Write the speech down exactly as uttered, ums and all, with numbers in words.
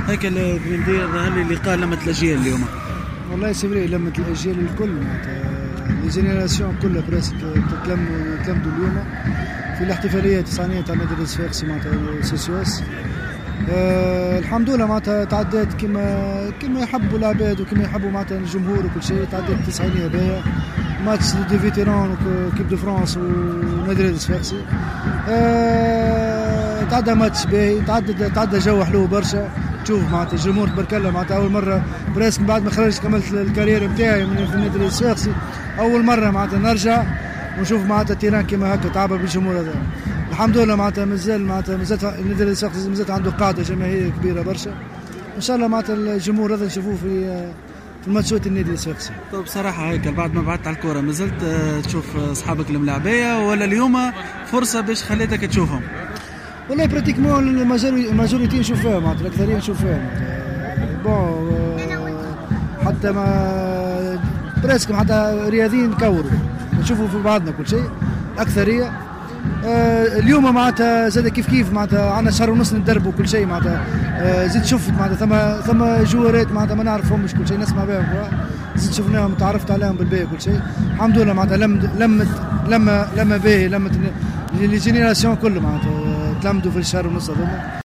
هيك ندير هل اللقاء لمت الاجيال اليوم؟ والله سي لمت الاجيال الكل معناتها لي جينيراسيون كلها بريسك تلموا تلمدوا اليوم في الاحتفاليه التسعينيه تاع نادي الصفاقسي معناتها سيسيوس. أه الحمد لله معناتها تعدات كما كما يحبوا العباد وكما يحبوا معناتها الجمهور وكل شيء. تعدات التسعينيه باهيه ماتش دي فيتيران وكيب دو فرانس ونادي الصفاقسي. أه تعدى ماتش باهي، تعدى تعدى جو حلو برشا. تشوف معناتها الجمهور تبارك الله معناتها اول مره بريسك بعد ما خرجت كملت الكارير نتاعي من النادي الصفاقسي اول مره معناتها نرجع ونشوف معناتها تيران كيما هكا تعبر بالجمهور هذا. الحمد لله معناتها مازال معناتها مازال النادي الصفاقسي مازال عنده قاعده جماهيريه كبيره برشا. ان شاء الله معناتها الجمهور هذا نشوفوه في في الماتشات النادي الصفاقسي. طيب بصراحه هيك بعد ما بعدت على الكوره مازلت تشوف اصحابك الملاعبيه ولا اليوم فرصه باش خليتك تشوفهم؟ والله براتيكمون الماجوريتي نشوف فيها معناتها الاكثريه نشوف فيها بون حتى ما بريسك حتى رياضيين نكوروا نشوفوا في بعضنا كل شيء اكثريه. آه اليوم معناتها زاد كيف كيف معناتها عندنا شهر ونص ندربوا كل شيء معناتها. آه زيد شفت معناتها ثم ثم جوارات معناتها ما نعرفهمش كل شيء نسمع بهم زيد شفناهم تعرفت عليهم بالباهي كل شيء. الحمد لله معناتها لمت لمت لما لما باهي لمت لي جينيراسيون كله معناتها تلمدوا في الشهر ونص هذوما.